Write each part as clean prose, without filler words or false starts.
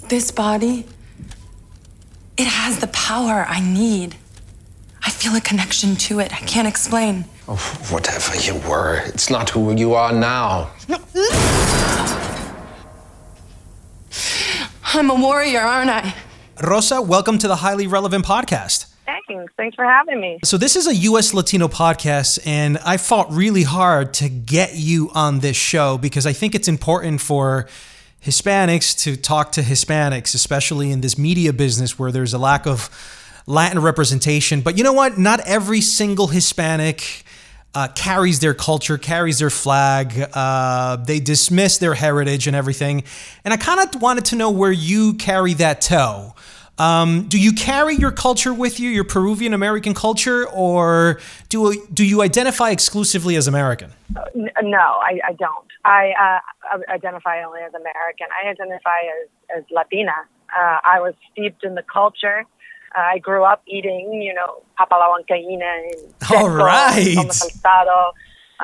This body, it has the power I need. I feel a connection to it. I can't explain. Oh, whatever you were, it's not who you are now. I'm a warrior, aren't I? Rosa, welcome to the Highly Relevant Podcast. Thanks for having me. So this is a U.S. Latino podcast, and I fought really hard to get you on this show because I think it's important for Hispanics to talk to Hispanics, especially in this media business where there's a lack of Latin representation. But you know what? Not every single Hispanic carries their culture, carries their flag. They dismiss their heritage and everything. And I kind of wanted to know where you carry that toe. Do you carry your culture with you, your Peruvian American culture, or do you identify exclusively as American? No, I don't. I identify only as American. I identify as Latina. I was steeped in the culture. I grew up eating, papa la huancaína and all right. Salsado.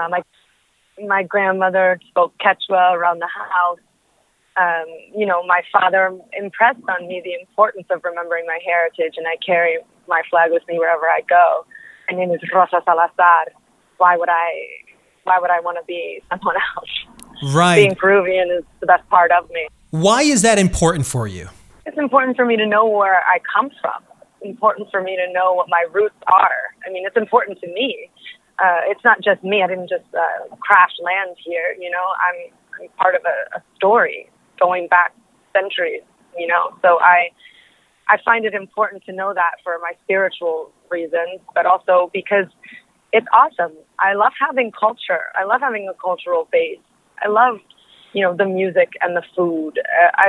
My grandmother spoke Quechua around the house. My father impressed on me the importance of remembering my heritage, and I carry my flag with me wherever I go. My name is Rosa Salazar. Why would I want to be someone else? Right. Being Peruvian is the best part of me. Why is that important for you? It's important for me to know where I come from. It's important for me to know what my roots are. I mean, it's important to me. It's not just me. I didn't just crash land here. I'm part of a story going back centuries. So I find it important to know that for my spiritual reasons, but also because it's awesome. I love having culture. I love having a cultural base. I love, the music and the food.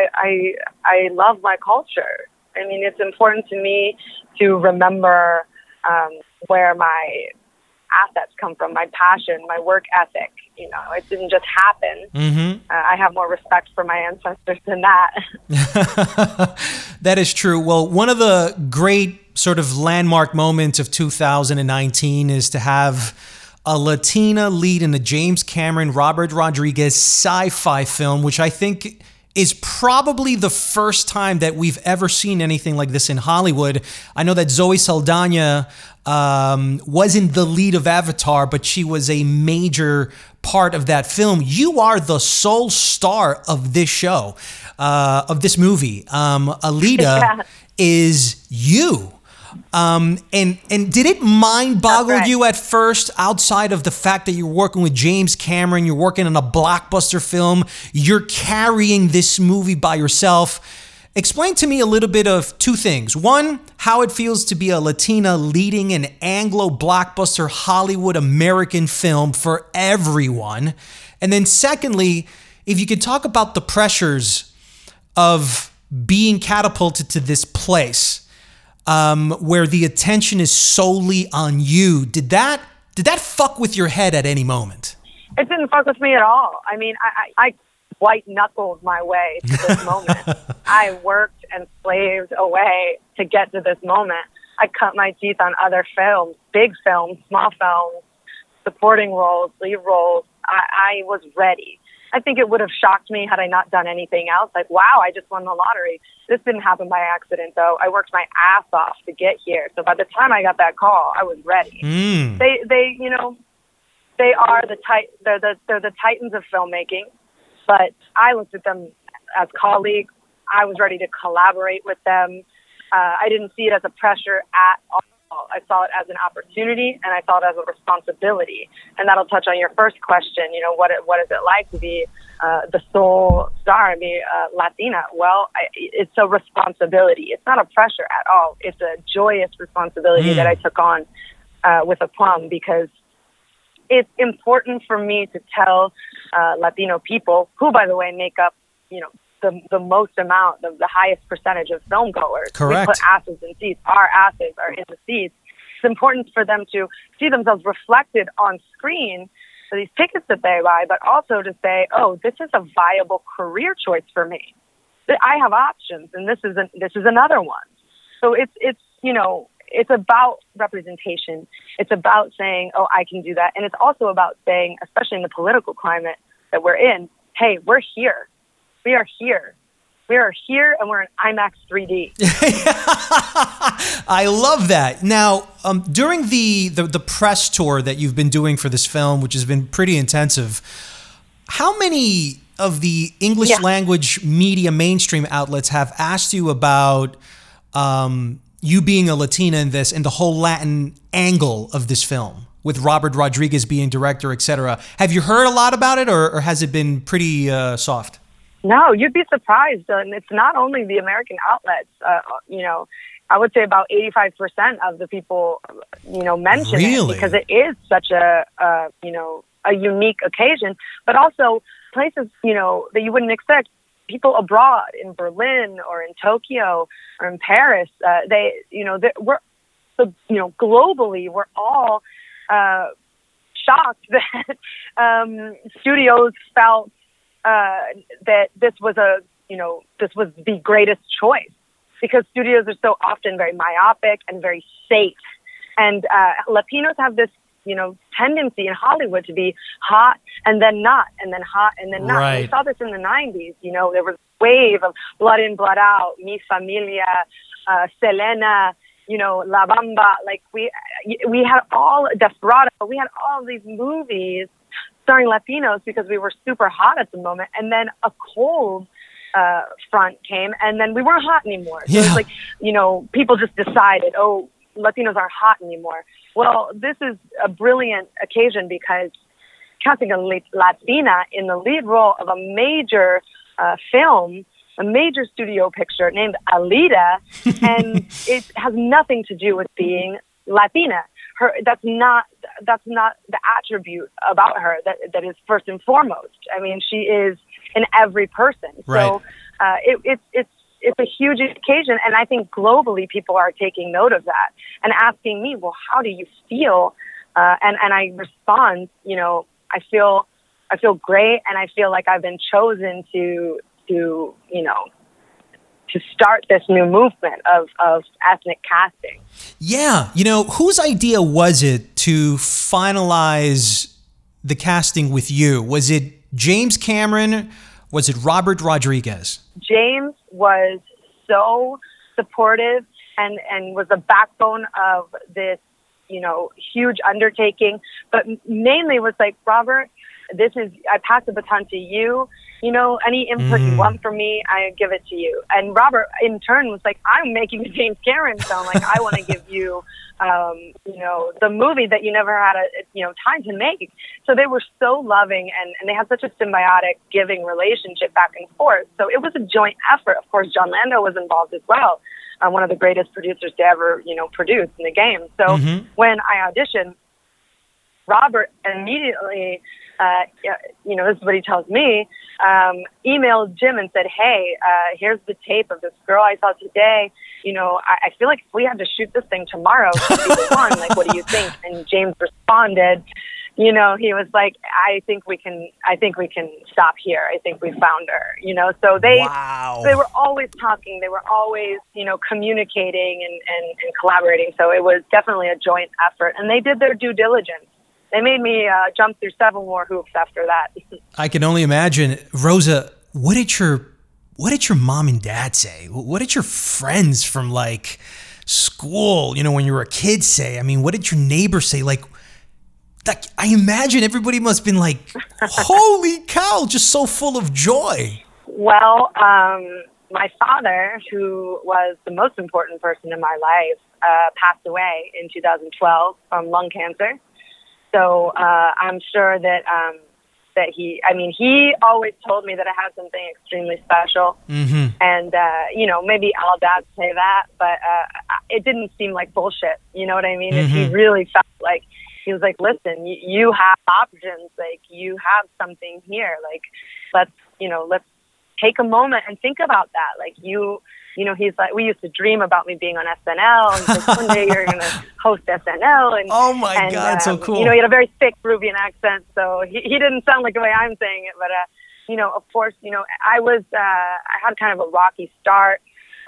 I love my culture. I mean, it's important to me to remember where my assets come from, my passion, my work ethic. It didn't just happen. Mm-hmm. I have more respect for my ancestors than that. That is true. Well, one of the great sort of landmark moments of 2019 is to have a Latina lead in the James Cameron, Robert Rodriguez sci-fi film, which I think is probably the first time that we've ever seen anything like this in Hollywood. I know that Zoe Saldana wasn't the lead of Avatar, but she was a major part of that film. You are the sole star of this show, of this movie. Alita is you. And did it mind boggle you at first, outside of the fact that you're working with James Cameron, you're working on a blockbuster film, you're carrying this movie by yourself? Explain to me a little bit of two things. One, how it feels to be a Latina leading an Anglo blockbuster Hollywood American film for everyone. And then secondly, if you could talk about the pressures of being catapulted to this place, where the attention is solely on you. Did that fuck with your head at any moment? It didn't fuck with me at all. I mean, I white-knuckled my way to this moment. I worked and slaved away to get to this moment. I cut my teeth on other films, big films, small films, supporting roles, lead roles. I was ready. I think it would have shocked me had I not done anything else. Like, wow, I just won the lottery. This didn't happen by accident, though. I worked my ass off to get here. So by the time I got that call, I was ready. They are the titans of filmmaking. But I looked at them as colleagues. I was ready to collaborate with them. I didn't see it as a pressure at all. I saw it as an opportunity, and I saw it as a responsibility. And that'll touch on your first question, what is it like to be the sole star and be Latina? Well, it's a responsibility. It's not a pressure at all. It's a joyous responsibility that I took on with aplomb, because it's important for me to tell Latino people, who, by the way, make up, the most amount, the highest percentage of film goers. Correct. We put asses in seats. Our asses are in the seats. It's important for them to see themselves reflected on screen for these tickets that they buy, but also to say, oh, this is a viable career choice for me. I have options, and this is another one. So it's about representation. It's about saying, oh, I can do that. And it's also about saying, especially in the political climate that we're in, hey, we're here. We are here. We are here and we're in IMAX 3D. I love that. Now, during the press tour that you've been doing for this film, which has been pretty intensive, how many of the English language media mainstream outlets have asked you about you being a Latina in this and the whole Latin angle of this film, with Robert Rodriguez being director, etc.? Have you heard a lot about it, or has it been pretty soft? No, you'd be surprised. And it's not only the American outlets. I would say about 85% of the people, mention it, because it is such a unique occasion, but also places, that you wouldn't expect. People abroad, in Berlin or in Tokyo or in Paris, globally, we're all shocked that studios felt that this was the greatest choice, because studios are so often very myopic and very safe, and Latinos have this tendency in Hollywood to be hot and then not, and then hot and then not. Right. We saw this in the 90s. There was a wave of Blood In, Blood Out, Mi Familia, Selena, La Bamba. Like we had all Desperado. We had all these movies starring Latinos because we were super hot at the moment, and then a cold front came, and then we weren't hot anymore. So it's like, people just decided, oh, Latinos aren't hot anymore. Well, this is a brilliant occasion because casting a Latina in the lead role of a major film, a major studio picture named Alita, and it has nothing to do with being Latina. That's not the attribute about her that is first and foremost. I mean, she is in every person. Right. So it's a huge occasion, and I think globally people are taking note of that and asking me, well, how do you feel? And I respond, I feel great, and I feel like I've been chosen to start this new movement of ethnic casting. Yeah. Whose idea was it to finalize the casting with you? Was it James Cameron? Was it Robert Rodriguez? James was so supportive and was the backbone of this, huge undertaking, but mainly was like, Robert, I pass the baton to you. Any input you want from me, I give it to you. And Robert, in turn, was like, I'm making a James Cameron film. Like, I want to give you, the movie that you never had time to make. So they were so loving, and they had such a symbiotic, giving relationship back and forth. So it was a joint effort. Of course, John Lando was involved as well, one of the greatest producers to ever, produce in the game. So when I auditioned, Robert immediately, this is what he tells me, emailed Jim and said, hey, here's the tape of this girl I saw today. I feel like if we had to shoot this thing tomorrow, she'd be the one. Like, what do you think? And James responded, he was like, I think we can stop here. I think we found her, so they were always talking. They were always, communicating and collaborating. So it was definitely a joint effort, and they did their due diligence. They made me jump through several more hoops after that. I can only imagine. Rosa, what did your mom and dad say? What did your friends from school, when you were a kid say? I mean, what did your neighbors say? I imagine everybody must have been like, holy cow, just so full of joy. Well, my father, who was the most important person in my life, passed away in 2012 from lung cancer. So I'm sure that he always told me that I had something extremely special. Mm-hmm. And, maybe all dads say that, but it didn't seem like bullshit. You know what I mean? Mm-hmm. He really felt like, he was like, listen, you have options. Like, you have something here. Like, let's take a moment and think about that. Like, he's like, we used to dream about me being on SNL, and like, one day you're going to host SNL. And oh my God, so cool. He had a very thick Peruvian accent, so he didn't sound like the way I'm saying it. But, of course, I had kind of a rocky start.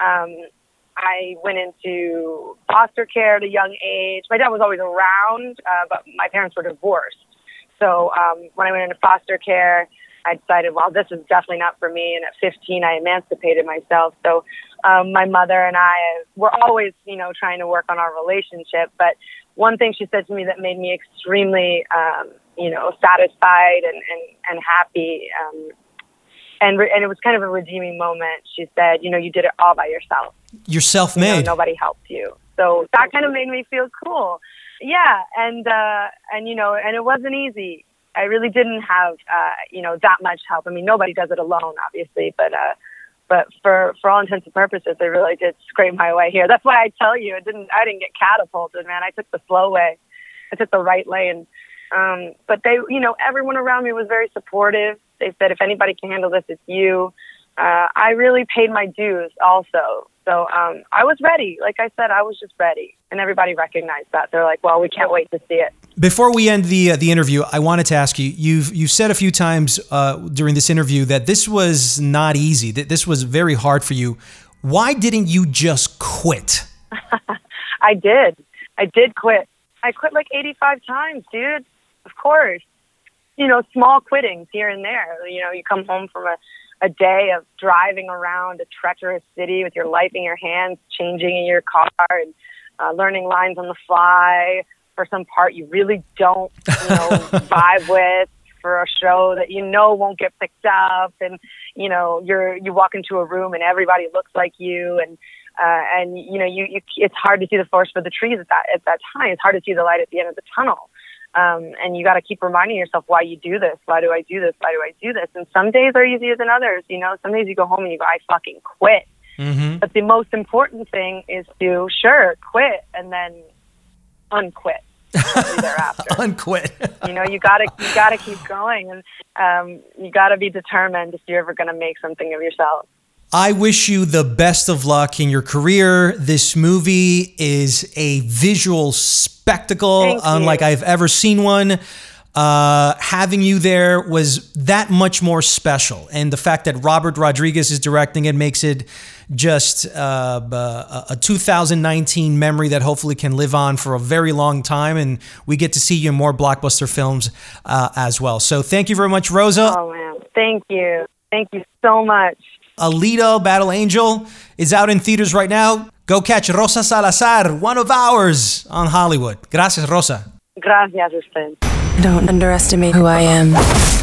I went into foster care at a young age. My dad was always around, but my parents were divorced. So when I went into foster care, I decided, well, this is definitely not for me. And at 15, I emancipated myself. So my mother and I were always, trying to work on our relationship. But one thing she said to me that made me extremely, satisfied and happy, and it was kind of a redeeming moment. She said, you did it all by yourself. You're self-made. Nobody helped you. So that kind of made me feel cool. Yeah. And it wasn't easy. I really didn't have, that much help. I mean, nobody does it alone, obviously, but for all intents and purposes, I really did scrape my way here. That's why I tell you, I didn't get catapulted, man. I took the slow way. I took the right lane. But they, everyone around me was very supportive. They said, if anybody can handle this, it's you. I really paid my dues also. So I was ready. Like I said, I was just ready. And everybody recognized that. They're like, well, we can't wait to see it. Before we end the interview, I wanted to ask you, you've said a few times during this interview that this was not easy, that this was very hard for you. Why didn't you just quit? I did quit. I quit like 85 times, dude. Of course. Small quittings here and there. You come home from a day of driving around a treacherous city with your life in your hands, changing in your car and learning lines on the fly for some part you really don't, vibe with, for a show that won't get picked up, and you walk into a room and everybody looks like you, and it's hard to see the forest for the trees at that time. It's hard to see the light at the end of the tunnel. And you got to keep reminding yourself why you do this. Why do I do this? Why do I do this? And some days are easier than others. Some days you go home and you go, I fucking quit. Mm-hmm. But the most important thing is to quit and then unquit thereafter. Unquit. You gotta keep going, and you gotta be determined if you're ever gonna make something of yourself. I wish you the best of luck in your career. This movie is a visual spectacle unlike I've ever seen one. Having you there was that much more special. And the fact that Robert Rodriguez is directing it makes it just a 2019 memory that hopefully can live on for a very long time. And we get to see you in more blockbuster films as well. So thank you very much, Rosa. Oh, man. Thank you. Thank you so much. Alita Battle Angel is out in theaters right now. Go catch Rosa Salazar, one of ours, on Hollywood. Gracias, Rosa. Gracias, usted. Don't underestimate who I am.